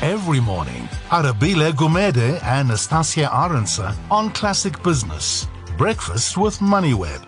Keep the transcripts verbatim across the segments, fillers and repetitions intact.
every morning. Arabile Gumede and Nastasia Aronsa on Classic Business. Breakfast with MoneyWeb.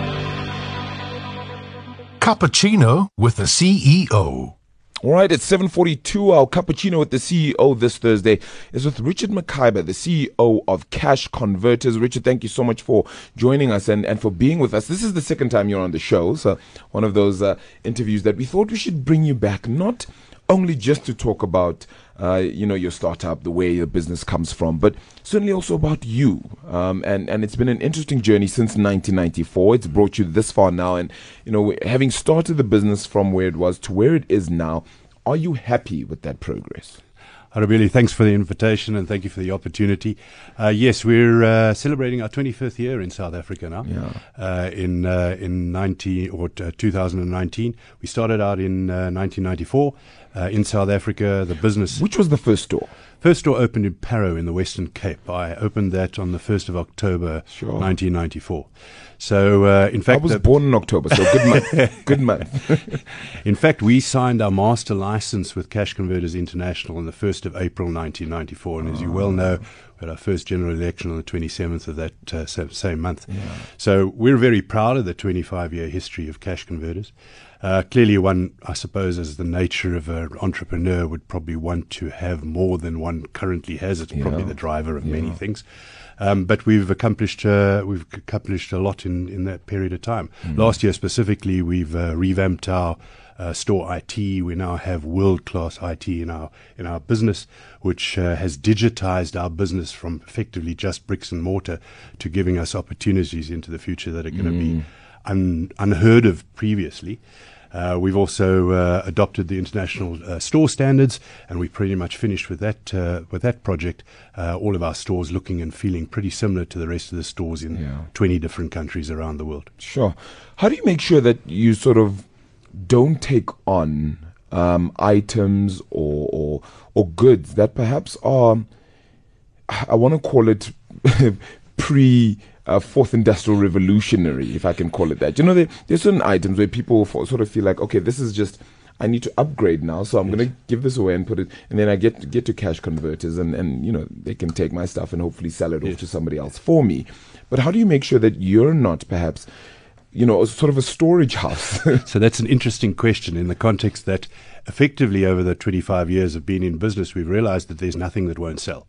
Cappuccino with the C E O. All right, it's seven forty-two. Our cappuccino with the C E O this Thursday is with Richard Makaiba, the C E O of Cash Converters. Richard, thank you so much for joining us and, and for being with us. This is the second time you're on the show, so one of those uh, interviews that we thought we should bring you back, not only just to talk about uh, you know, your startup, the way your business comes from, but certainly also about you. Um, and, and it's been an interesting journey since nineteen ninety-four. It's brought you this far now. And, you know, having started the business from where it was to where it is now, are you happy with that progress? Arabile, thanks for the invitation and thank you for the opportunity. Uh, yes, we're uh, celebrating our twenty-fifth year in South Africa now. Yeah. Uh, in uh, in ninety or uh, two thousand nineteen, we started out in uh, nineteen ninety-four uh, in South Africa. The business, which was the first store? First store opened in Parow in the Western Cape. I opened that on the first of October, sure. nineteen ninety-four. So, uh, in fact, I was the, born in October, so good month. Good month. In fact, we signed our master license with Cash Converters International on the first of April, nineteen ninety-four, and oh. as you well know, we had our first general election on the twenty-seventh of that uh, same month. Yeah. So, we're very proud of the twenty-five year history of Cash Converters. Uh, clearly, one, I suppose, as the nature of an entrepreneur, would probably want to have more than one currently has. It's yeah. probably the driver of yeah. many things. Um, but we've accomplished uh, we've accomplished a lot in, in that period of time. Mm. Last year specifically, we've uh, revamped our uh, store I T. We now have world-class I T in our in our business, which uh, has digitized our business from effectively just bricks and mortar to giving us opportunities into the future that are going to mm. be un, unheard of previously. Uh, we've also uh, adopted the international uh, store standards, and we pretty much finished with that uh, with that project. Uh, all of our stores looking and feeling pretty similar to the rest of the stores in yeah. twenty different countries around the world. Sure. How do you make sure that you sort of don't take on um, items or, or or goods that perhaps are, I want to call it pre Uh, fourth industrial revolutionary, if I can call it that. You know, there, there's certain items where people for, sort of feel like, okay, this is just, I need to upgrade now, so I'm yes. going to give this away and put it, and then I get get to Cash Converters, and, and you know, they can take my stuff and hopefully sell it yes. off to somebody else for me. But how do you make sure that you're not perhaps, you know, sort of a storage house? So that's an interesting question in the context that effectively over the twenty-five years of being in business, we've realized that there's nothing that won't sell.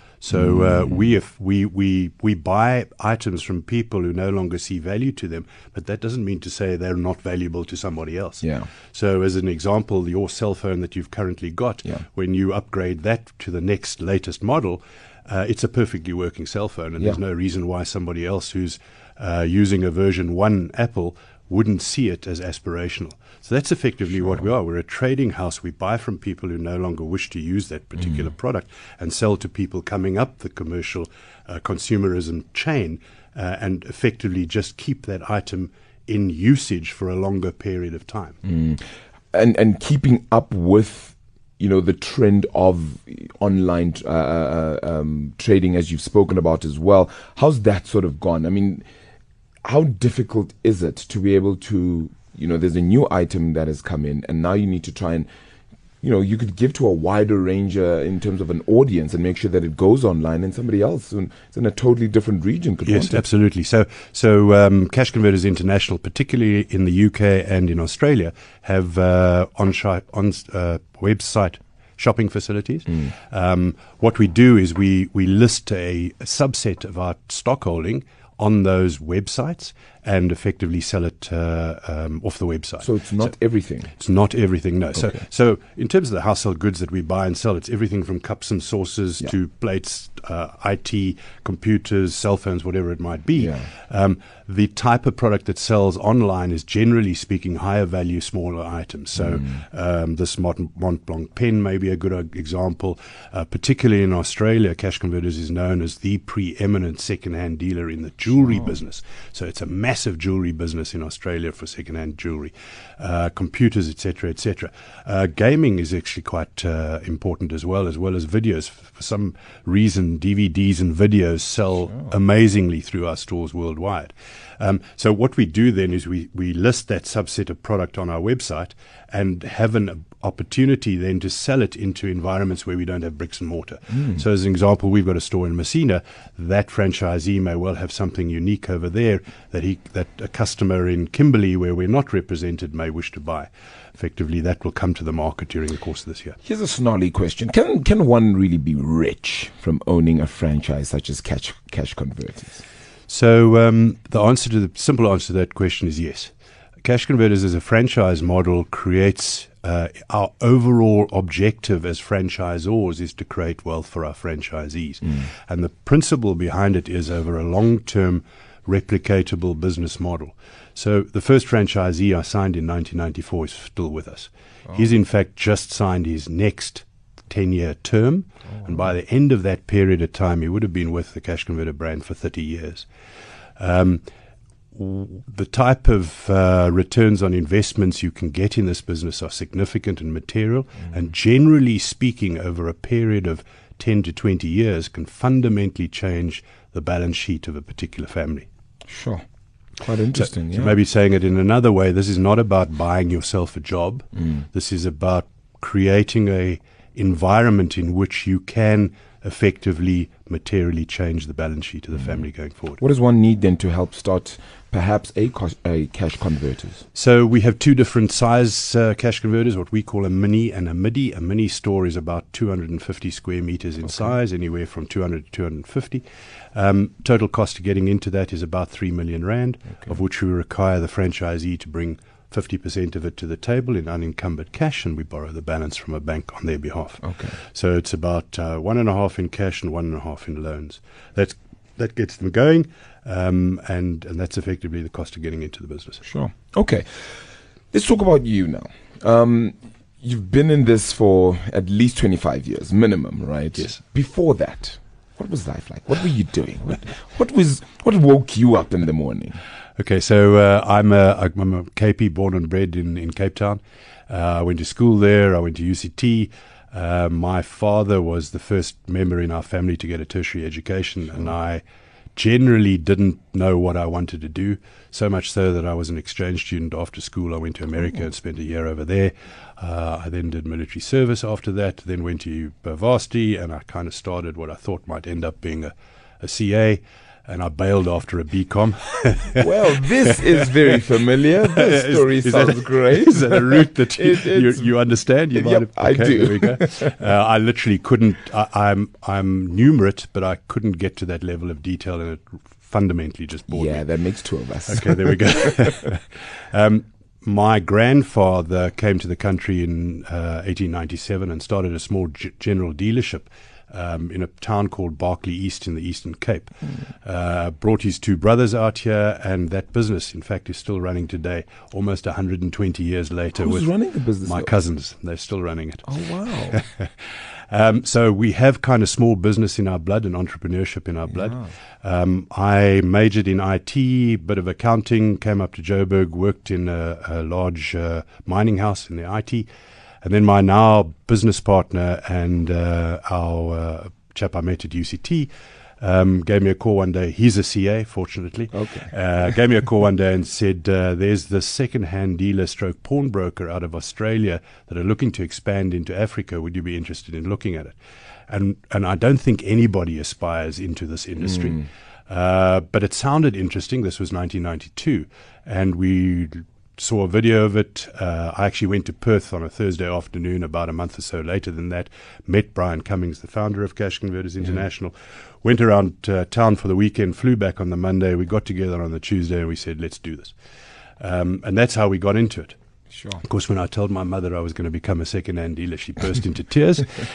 So uh, we, if we we we buy items from people who no longer see value to them, but that doesn't mean to say they're not valuable to somebody else. Yeah. So as an example, your cell phone that you've currently got, yeah. when you upgrade that to the next latest model, uh, it's a perfectly working cell phone, and yeah. there's no reason why somebody else who's uh, using a version one Apple wouldn't see it as aspirational. So that's effectively sure. what we are. We're a trading house. We buy from people who no longer wish to use that particular mm. product and sell to people coming up the commercial uh, consumerism chain uh, and effectively just keep that item in usage for a longer period of time. Mm. And and keeping up with, you know, the trend of online uh, um, trading, as you've spoken about as well. How's that sort of gone? I mean, how difficult is it to be able to, you know, there's a new item that has come in, and now you need to try and, you know, you could give to a wider range uh, in terms of an audience and make sure that it goes online, and somebody else in, in a totally different region could yes, want it. Absolutely. So, so um, Cash Converters International, particularly in the U K and in Australia, have uh, on-site, on, uh, website shopping facilities. Mm. Um, what we do is we, we list a, a subset of our stock holding on those websites and effectively sell it uh, um, off the website. So it's not so everything? It's not everything, no. Okay. So so in terms of the household goods that we buy and sell, it's everything from cups and saucers yeah. to plates, uh, I T, computers, cell phones, whatever it might be. Yeah. Um, the type of product that sells online is generally speaking higher value, smaller items. So mm. um, this Mont, Mont Blanc pen may be a good uh, example. Uh, particularly in Australia, Cash Converters is known as the preeminent second-hand dealer in the jewelry oh. business. So it's a massive massive jewelry business in Australia for second-hand jewelry, uh, computers, et cetera, et cetera. Uh, gaming is actually quite uh, important as well, as well as videos. For some reason, D V Ds and videos sell sure. amazingly through our stores worldwide. Um, so what we do then is we, we list that subset of product on our website and have an opportunity then to sell it into environments where we don't have bricks and mortar. Mm. So as an example, we've got a store in Messina. That franchisee may well have something unique over there that he that a customer in Kimberley, where we're not represented, may wish to buy. Effectively, that will come to the market during the course of this year. Here's a snarly question. Can can one really be rich from owning a franchise such as Cash, Cash Converters? So um, the answer to the simple answer to that question is yes. Cash Converters as a franchise model creates uh, our overall objective as franchisors is to create wealth for our franchisees. Mm. And the principle behind it is over a long-term replicatable business model. So the first franchisee I signed in nineteen ninety-four is still with us. Oh. He's in fact just signed his next ten-year term, oh, and by the end of that period of time, he would have been with the Cash Converter brand for thirty years. Um, w- the type of uh, returns on investments you can get in this business are significant and material, mm. and generally speaking, over a period of ten to twenty years, can fundamentally change the balance sheet of a particular family. Sure. Quite interesting, so, yeah. So maybe saying it in another way, this is not about buying yourself a job. Mm. This is about creating a environment in which you can effectively, materially change the balance sheet of the mm. family going forward. What does one need then to help start perhaps a, co- a Cash Converters? So we have two different size uh, Cash Converters, what we call a mini and a midi. A mini store is about two hundred fifty square meters in okay. size, anywhere from two hundred to two hundred fifty. Um, total cost of getting into that is about three million rand, okay. of which we require the franchisee to bring fifty percent of it to the table in unencumbered cash, and we borrow the balance from a bank on their behalf. Okay. So it's about uh, one and a half in cash and one and a half in loans. That's, that gets them going, um, and, and that's effectively the cost of getting into the business. Sure. Okay. Let's talk about you now. Um, you've been in this for at least twenty-five years, minimum, right? Yes. Before that, what was life like? What were you doing? What, what was what woke you up in the morning? Okay, so uh, I'm a I'm a K P, born and bred in, in Cape Town. Uh, I went to school there. I went to U C T. Uh, my father was the first member in our family to get a tertiary education, sure. and I generally didn't know what I wanted to do, so much so that I was an exchange student after school. I went to America cool. and spent a year over there. Uh, I then did military service after that, then went to varsity, and I kind of started what I thought might end up being a, a C A. And I bailed after a B Com. Well, this is very familiar. This story is, is sounds that, great. Is that a route that you, it, you, you understand? You yep, might have, I okay, do. There we go. Uh, I literally couldn't. I, I'm I'm numerate, but I couldn't get to that level of detail, and it fundamentally just bored yeah, me. Yeah, that makes two of us. Okay, there we go. um, my grandfather came to the country in uh, eighteen ninety-seven and started a small g- general dealership. Um, in a town called Berkeley East in the Eastern Cape. Mm. Uh, brought his two brothers out here, and that business, in fact, is still running today, almost one hundred twenty years later. Who's with running the business? My though? cousins. They're still running it. Oh, wow. um, so we have kind of small business in our blood and entrepreneurship in our yeah. blood. Um, I majored in I T, bit of accounting, came up to Joburg, worked in a, a large uh, mining house in the I T. And then my now business partner and uh, our uh, chap I met at U C T um, gave me a call one day. He's a C A, fortunately. Okay. Uh, gave me a call one day and said, uh, there's this second-hand dealer stroke pawnbroker out of Australia that are looking to expand into Africa. Would you be interested in looking at it? And and I don't think anybody aspires into this industry. Mm. Uh, but it sounded interesting. This was nineteen ninety-two. And we saw a video of it. Uh, I actually went to Perth on a Thursday afternoon about a month or so later than that, met Brian Cummings, the founder of Cash Converters International, yeah. went around uh, town for the weekend, flew back on the Monday. We got together on the Tuesday and we said, let's do this. Um, and that's how we got into it. Sure. Of course, when I told my mother I was going to become a second-hand dealer, she burst into tears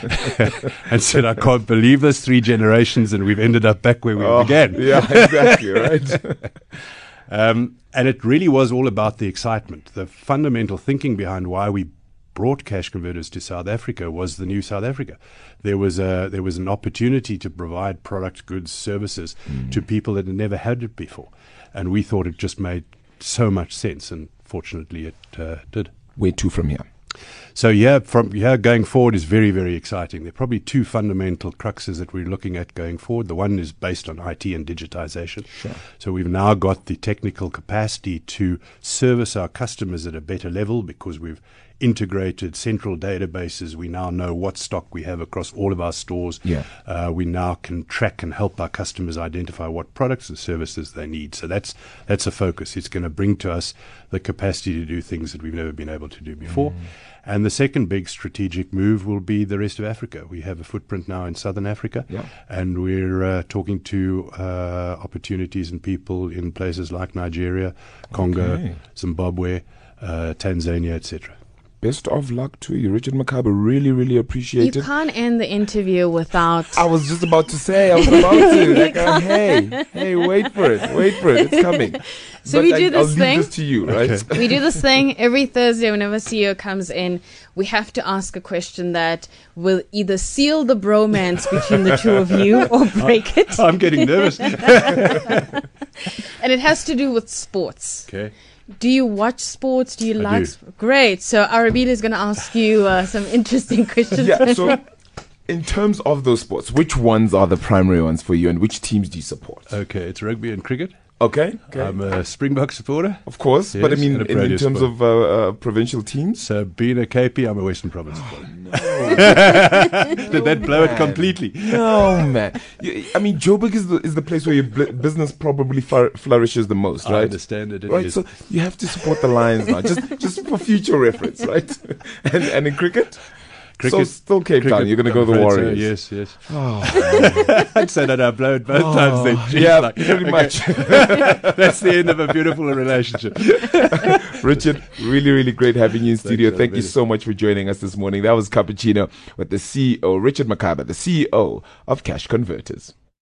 and said, I can't believe this, three generations, and we've ended up back where we oh, began. Yeah, exactly, right. Um, and it really was all about the excitement, the fundamental thinking behind why we brought Cash Converters to South Africa was the new South Africa. There was a there was an opportunity to provide product, goods, services mm. to people that had never had it before, and we thought it just made so much sense, and fortunately it uh, did. Where to from here? So yeah, from here going forward is very, very exciting. There are probably two fundamental cruxes that we're looking at going forward. The one is based on I T and digitization. Sure. So we've now got the technical capacity to service our customers at a better level because we've integrated central databases. We now know what stock we have across all of our stores. Yeah. Uh, we now can track and help our customers identify what products and services they need. So that's that's a focus. It's going to bring to us the capacity to do things that we've never been able to do before. Mm. And the second big strategic move will be the rest of Africa. We have a footprint now in Southern Africa, yeah. and we're uh, talking to uh, opportunities and people in places like Nigeria, Congo, okay. Zimbabwe, uh, Tanzania, et cetera. Best of luck to you, Richard Makaiba. Really, really appreciate you it. You can't end the interview without... I was just about to say, I was about to. Like, uh, hey, hey, wait for it, wait for it, it's coming. So but we I, do this I'll thing. Leave this to you, right? Okay. We do this thing every Thursday whenever C E O comes in. We have to ask a question that will either seal the bromance between the two of you or break it. I'm getting nervous. And it has to do with sports. Okay. Do you watch sports? Do you I like do. sports? Great. So Arabile is going to ask you uh, some interesting questions. Yeah, so in terms of those sports, which ones are the primary ones for you and which teams do you support? Okay, it's rugby and cricket. Okay. okay. I'm a Springbok supporter. Of course, Yes, but I mean, and a in, in Proteas terms supporter. of uh, uh, provincial teams? So being a K P, I'm a Western Province supporter. No. Did that blow it completely? No, man. You, I mean, Joburg is the, is the place where your bl- business probably fl- flourishes the most, I right? understand it. it Right, is. so you have to support the Lions now, just just for future reference, right? and and in cricket, Cricket, so still Cape cricket, Town. You're going to go I'm the afraid so, Warriors. Yes, yes. Oh, I'd say that I blow it both oh, times then. Jeez, yeah, like, pretty okay. much. That's the end of a beautiful relationship. Richard, really, really great having you in studio. Thanks, Thank you everybody. so much for joining us this morning. That was Cappuccino with the C E O, Richard Makaiba, the C E O of Cash Converters.